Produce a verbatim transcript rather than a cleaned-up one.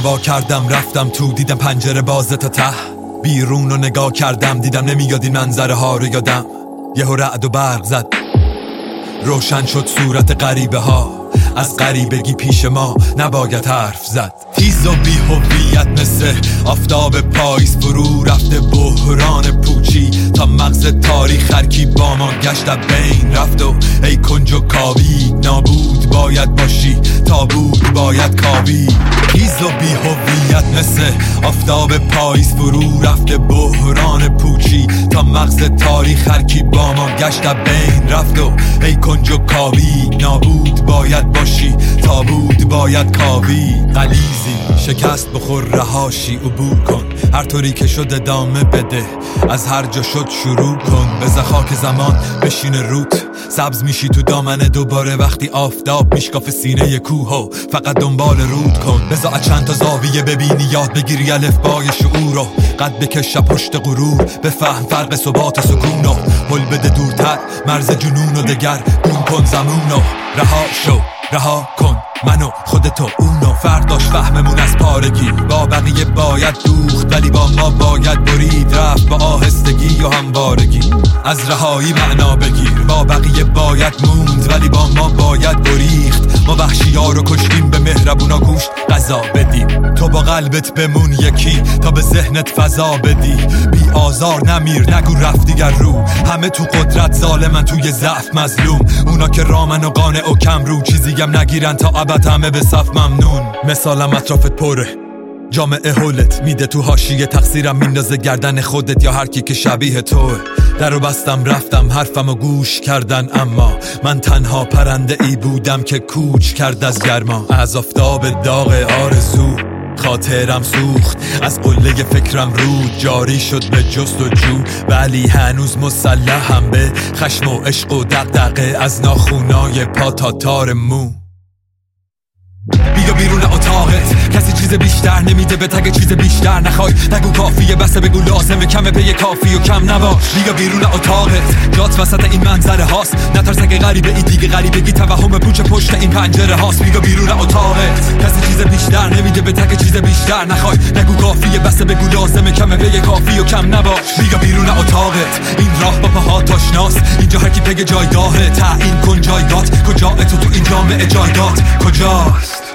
وا کردم رفتم تو، دیدم پنجره بازه تا ته، بیرون رو نگاه کردم دیدم نمیاد این منظره ها رو یادم. یهو رعد و برق زد، روشن شد صورت غریبه ها، از غریبگی پیش ما نباید حرف زد. تیز و بی هویت مثل آفتاب پاییز فرو رفته بحران پوچی، تا مغز تاریخ هرکی با ما گشت بین رفت و ای کنج و کاوی، نابود باید باشی تابود باید کاوی. تیز و بی هویت مثل آفتاب پاییز فرو رفته بحران پوچی، تا مغز تاریخ هرکی با ما گشت بین رفت و ای کنج و کاوی، نابود باید باشی تابود باید کاوی. غلیزی شکست بخور رهاشی عبور کن، هر طوری که شد ادامه بده، از هر جا شد شروع کن. بذار خاک زمان بشینه روت، سبز میشی تو دامنه دوباره وقتی آفتاب میشکاف سینه کوه و فقط دنبال رود کن. بذار از چند تا زاویه ببینی یاد بگیری الفبای شعور رو، قد بکش پشت غرور بفهم فرق ثبات و سکون و هل بده دورتر مرز جنون و دگر گون کن زمون و رها شو رها کن منو خودتو اونو. فرداش فهممون از پارگی، با بقیه باید دوخت ولی با ما باید برید رفت با آهستگی و هموارگی. از رهایی معنا بگیر، با بقیه باید موند ولی با ما باید بریخت. ما وحشی ها رو کشتیم به مهربونا گوشت غذا بدیم، تو با قلبت بمون یکی تا به ذهنت فضا بدی. بی آزار نمیر نگو رفت دیگر رو، همه تو قدرت ظالمن توی ضعف مظلوم. اونا که رامن و قانع و کم رو، چیزیم نگیرن تا ابد همه به صف ممنون. مثالم اطرافت پره، جامعه هولت میده تو حاشیه، تقصیرم میندازه گردن خودت یا هر کی که شبیه توه. درو بستم رفتم حرفمو گوش کردن، اما من تنها پرنده ای بودم که کوچ کرد از گرما. از آفتاب داغ آرزو خاطرم سوخت، از قله فکرم رود جاری شد به جستجو، ولی هنوز مسلحم به خشم و عشق و دغدغه، از ناخونای پا تا تار مو. بیا بیرون اتاقت، کسی چیز بیشتر نمیده به تگ چیز بیشتر نخوای. نگو کافیه بسه بگو لازمه، کمه پی کافی و کم نباش. بیا بیرون اتاقت، جات وسط این منظره هاست، نترس اگه غریبه ای دیگه غریبگی توهم پوچ پشت این پنجره هاست. بیا بیرون اتاقت، کسی چیز بیشتر نمیده به تگ چیز بیشتر نخوای. نگو کافیه بسه بگو لازمه، کمه پی کافی و کم نباش. بیا بیرون اتاقت، این راه با پاهات آشناست، اینجا هر کی پگ جایگاهه. تعیین کن جایگات، کجا تو تو این جامعه جایگات کجاست؟